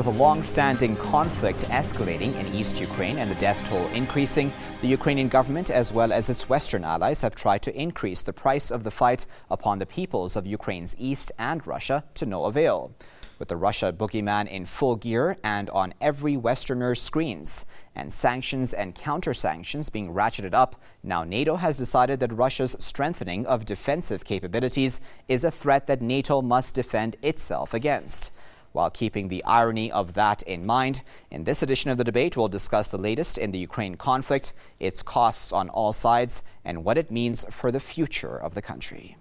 With a long-standing conflict escalating in East Ukraine and the death toll increasing, the Ukrainian government as well as its Western allies have tried to increase the price of the fight upon the peoples of Ukraine's east and Russia to no avail. With the Russia boogeyman in full gear and on every Westerner's screens, and sanctions and counter-sanctions being ratcheted up, now NATO has decided that Russia's strengthening of defensive capabilities is a threat that NATO must defend itself against. While keeping the irony of that in mind, in this edition of the debate, we'll discuss the latest in the Ukraine conflict, its costs on all sides, and what it means for the future of the country.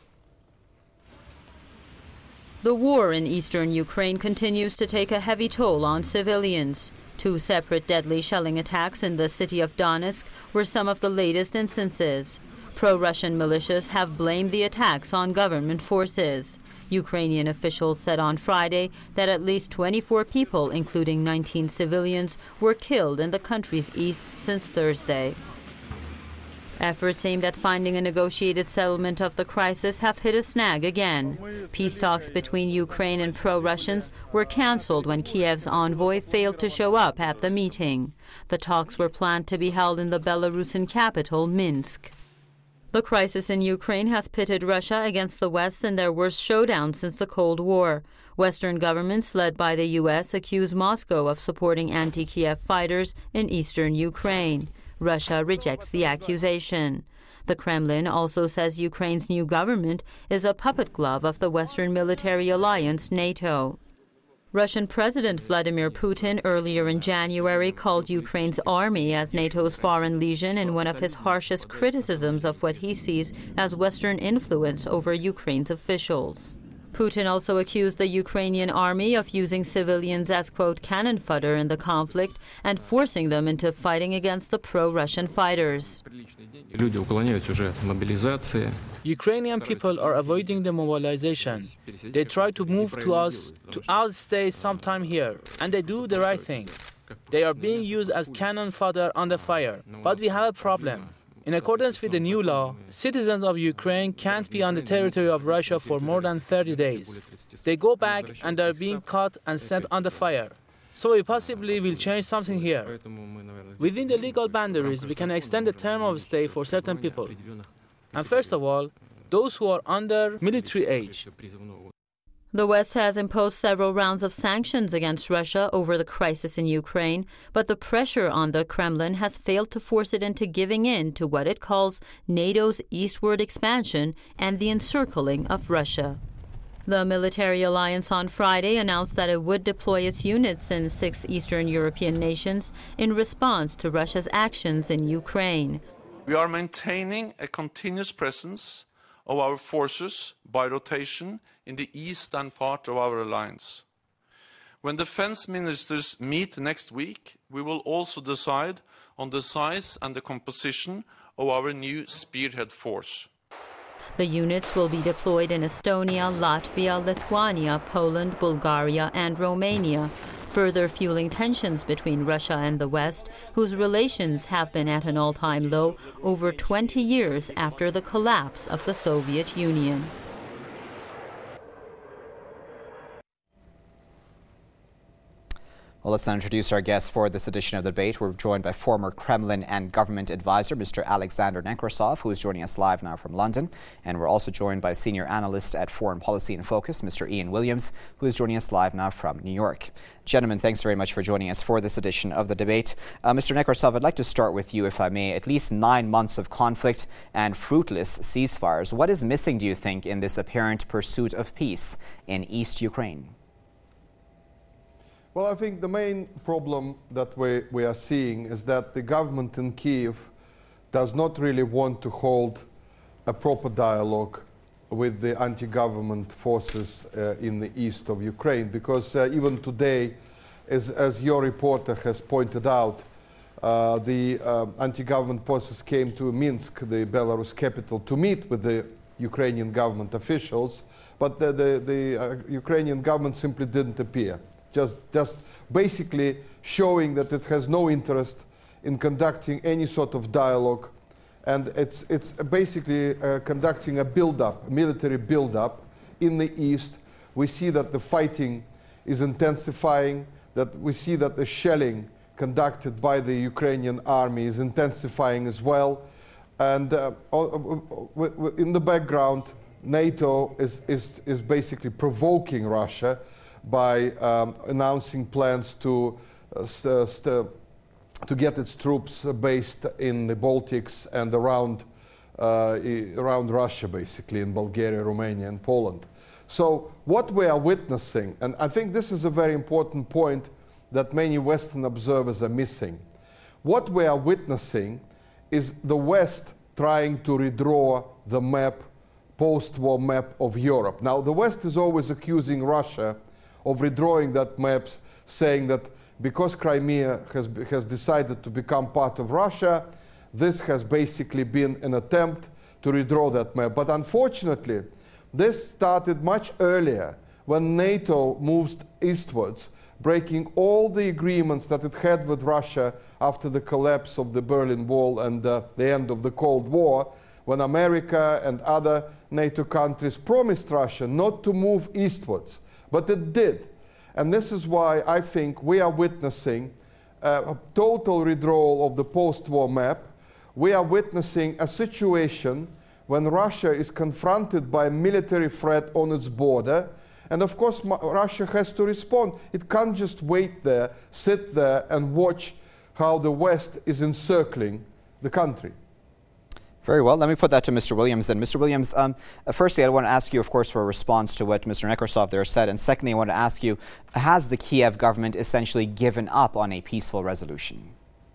The war in eastern Ukraine continues to take a heavy toll on civilians. 2 separate deadly shelling attacks in the city of Donetsk were some of the latest instances. Pro-Russian militias have blamed the attacks on government forces. Ukrainian officials said on Friday that at least 24 people, including 19 civilians, were killed in the country's east since Thursday. Efforts aimed at finding a negotiated settlement of the crisis have hit a snag again. Peace talks between Ukraine and pro-Russians were cancelled when Kiev's envoy failed to show up at the meeting. The talks were planned to be held in the Belarusian capital, Minsk. The crisis in Ukraine has pitted Russia against the West in their worst showdown since the Cold War. Western governments, led by the U.S., accuse Moscow of supporting anti-Kiev fighters in eastern Ukraine. Russia rejects the accusation. The Kremlin also says Ukraine's new government is a puppet glove of the Western military alliance, NATO. Russian President Vladimir Putin earlier in January called Ukraine's army as NATO's foreign legion in one of his harshest criticisms of what he sees as Western influence over Ukraine's officials. Putin also accused the Ukrainian army of using civilians as, quote, cannon fodder in the conflict and forcing them into fighting against the pro-Russian fighters. Ukrainian people are avoiding the mobilization. They try to move to us to outstay some time here, and they do the right thing. They are being used as cannon fodder under fire, but we have a problem. In accordance with the new law, citizens of Ukraine can't be on the territory of Russia for more than 30 days. They go back and are being caught and sent under fire. So we possibly will change something here. Within the legal boundaries, we can extend the term of stay for certain people. And first of all, those who are under military age. The West has imposed several rounds of sanctions against Russia over the crisis in Ukraine, but the pressure on the Kremlin has failed to force it into giving in to what it calls NATO's eastward expansion and the encircling of Russia. The military alliance on Friday announced that it would deploy its units in 6 Eastern European nations in response to Russia's actions in Ukraine. We are maintaining a continuous presence of our forces by rotation in the eastern part of our alliance. When defense ministers meet next week, we will also decide on the size and the composition of our new spearhead force. The units will be deployed in Estonia, Latvia, Lithuania, Poland, Bulgaria, and Romania, further fueling tensions between Russia and the West, whose relations have been at an all-time low over 20 years after the collapse of the Soviet Union. Well, let's now introduce our guests for this edition of the debate. We're joined by former Kremlin and government advisor, Mr. Alexander Nekrasov, who is joining us live now from London. And we're also joined by senior analyst at Foreign Policy in Focus, Mr. Ian Williams, who is joining us live now from New York. Gentlemen, thanks very much for joining us for this edition of the debate. Mr. Nekrasov, I'd like to start with you, if I may. At least 9 months of conflict and fruitless ceasefires. What is missing, do you think, in this apparent pursuit of peace in East Ukraine? Well, I think the main problem that we are seeing is that the government in Kyiv does not really want to hold a proper dialogue with the anti-government forces in the east of Ukraine, because even today, as your reporter has pointed out, the anti-government forces came to Minsk, the Belarus capital, to meet with the Ukrainian government officials, but the Ukrainian government simply didn't appear. Just basically showing that it has no interest in conducting any sort of dialogue, and it's basically conducting a build-up, military build-up in the east. We see that the fighting is intensifying, that we see that the shelling conducted by the Ukrainian army is intensifying as well. And in the background, NATO is basically provoking Russia by announcing plans to get its troops based in the Baltics and around Russia, basically, in Bulgaria, Romania, and Poland. So what we are witnessing, and I think this is a very important point that many Western observers are missing. What we are witnessing is the West trying to redraw the map, post-war map of Europe. Now, the West is always accusing Russia of redrawing that map, saying that because Crimea has decided to become part of Russia, this has basically been an attempt to redraw that map. But unfortunately, this started much earlier when NATO moved eastwards, breaking all the agreements that it had with Russia after the collapse of the Berlin Wall and the end of the Cold War, when America and other NATO countries promised Russia not to move eastwards, but it did. And this is why I think we are witnessing a total redrawal of the post-war map. We are witnessing a situation when Russia is confronted by a military threat on its border. And of course, Russia has to respond. It can't just wait there, sit there, and watch how the West is encircling the country. Very well. Let me put that to Mr. Williams then. Mr. Williams, firstly, I want to ask you, of course, for a response to what Mr. Nekrasov there said. And secondly, I want to ask you, has the Kiev government essentially given up on a peaceful resolution?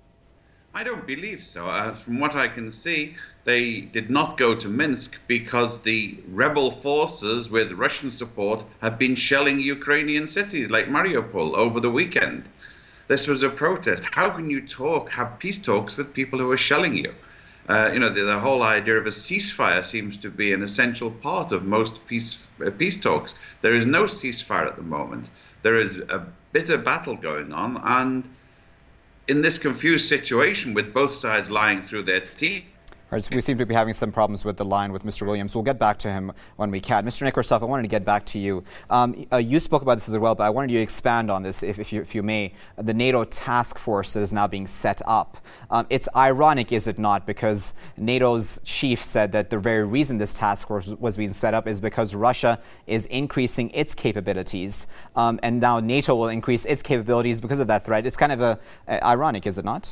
I don't believe so. From what I can see, they did not go to Minsk because the rebel forces with Russian support have been shelling Ukrainian cities like Mariupol over the weekend. This was a protest. How can you have peace talks with people who are shelling you? The whole idea of a ceasefire seems to be an essential part of most peace talks. There is no ceasefire at the moment. There is a bitter battle going on, and in this confused situation with both sides lying through their teeth. We seem to be having some problems with the line with Mr. Williams. We'll get back to him when we can. Mr. Nekrasov, I wanted to get back to you. You spoke about this as well, but I wanted you to expand on this, if you may. The NATO task force that is now being set up. It's ironic, is it not, because NATO's chief said that the very reason this task force was being set up is because Russia is increasing its capabilities, and now NATO will increase its capabilities because of that threat. It's kind of ironic, is it not?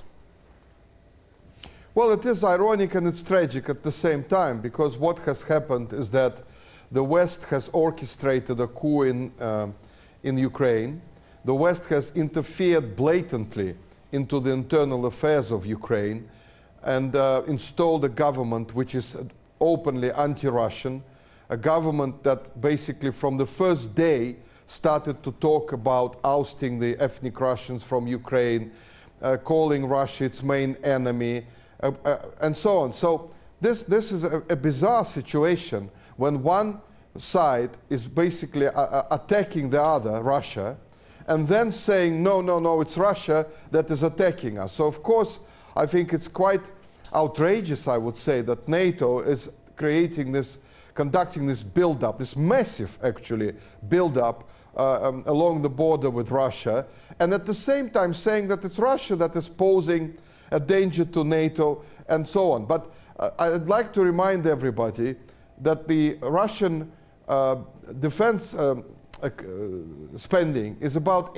Well, it is ironic and it's tragic at the same time, because what has happened is that the West has orchestrated a coup in Ukraine. The West has interfered blatantly into the internal affairs of Ukraine and installed a government which is openly anti-Russian, a government that basically from the first day started to talk about ousting the ethnic Russians from Ukraine, calling Russia its main enemy, and so on. So this is a bizarre situation when one side is basically attacking the other, Russia, and then saying, no, it's Russia that is attacking us. So of course, I think it's quite outrageous, I would say, that NATO is conducting this build-up, this massive, actually, build-up along the border with Russia, and at the same time saying that it's Russia that is posing a danger to NATO, and so on. But I'd like to remind everybody that the Russian defense spending is about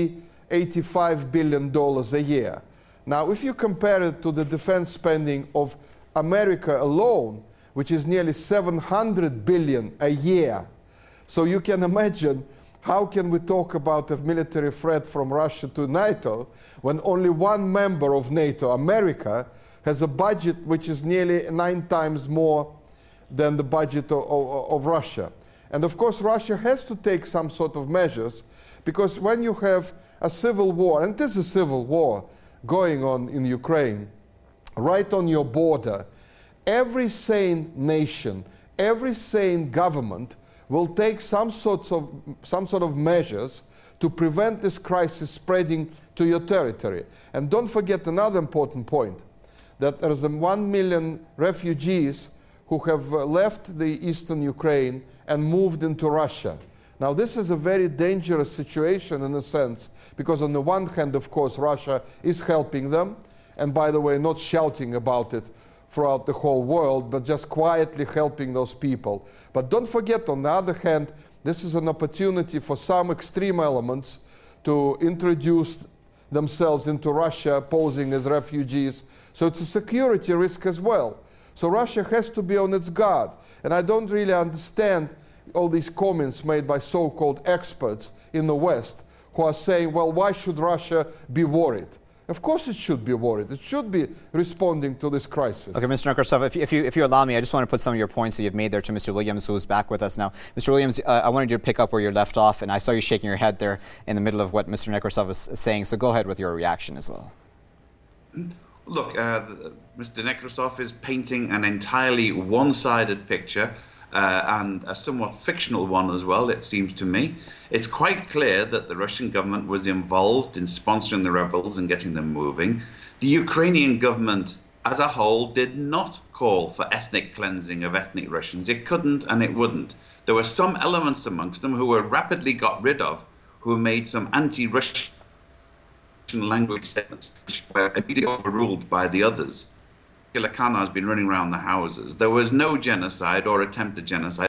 $85 billion a year. Now, if you compare it to the defense spending of America alone, which is nearly $700 billion a year, so you can imagine how can we talk about a military threat from Russia to NATO when only one member of NATO, America, has a budget which is nearly 9 times more than the budget of Russia. And of course, Russia has to take some sort of measures, because when you have a civil war, and this is a civil war going on in Ukraine, right on your border, every sane nation, every sane government will take some sort of measures to prevent this crisis spreading to your territory. And don't forget another important point, that there is 1 million refugees who have left the eastern Ukraine and moved into Russia. Now, this is a very dangerous situation in a sense, because on the one hand, of course, Russia is helping them, and by the way, not shouting about it throughout the whole world, but just quietly helping those people. But don't forget, on the other hand, this is an opportunity for some extreme elements to introduce themselves into Russia, posing as refugees. So it's a security risk as well. So Russia has to be on its guard. And I don't really understand all these comments made by so-called experts in the West who are saying, well, why should Russia be worried? Of course it should be worried. It should be responding to this crisis. Okay, Mr. Nekrasov, if you allow me, I just want to put some of your points that you've made there to Mr. Williams, who is back with us now. Mr. Williams, I wanted you to pick up where you left off, and I saw you shaking your head there in the middle of what Mr. Nekrasov was saying, so go ahead with your reaction as well. Look, Mr. Nekrasov is painting an entirely one-sided picture, and a somewhat fictional one as well, it seems to me. It's quite clear that the Russian government was involved in sponsoring the rebels and getting them moving. The Ukrainian government as a whole did not call for ethnic cleansing of ethnic Russians. It couldn't and it wouldn't. There were some elements amongst them who were rapidly got rid of, who made some anti-Russian language statements which were immediately overruled by the others. Kilakana has been running around the houses. There was no genocide or attempted genocide.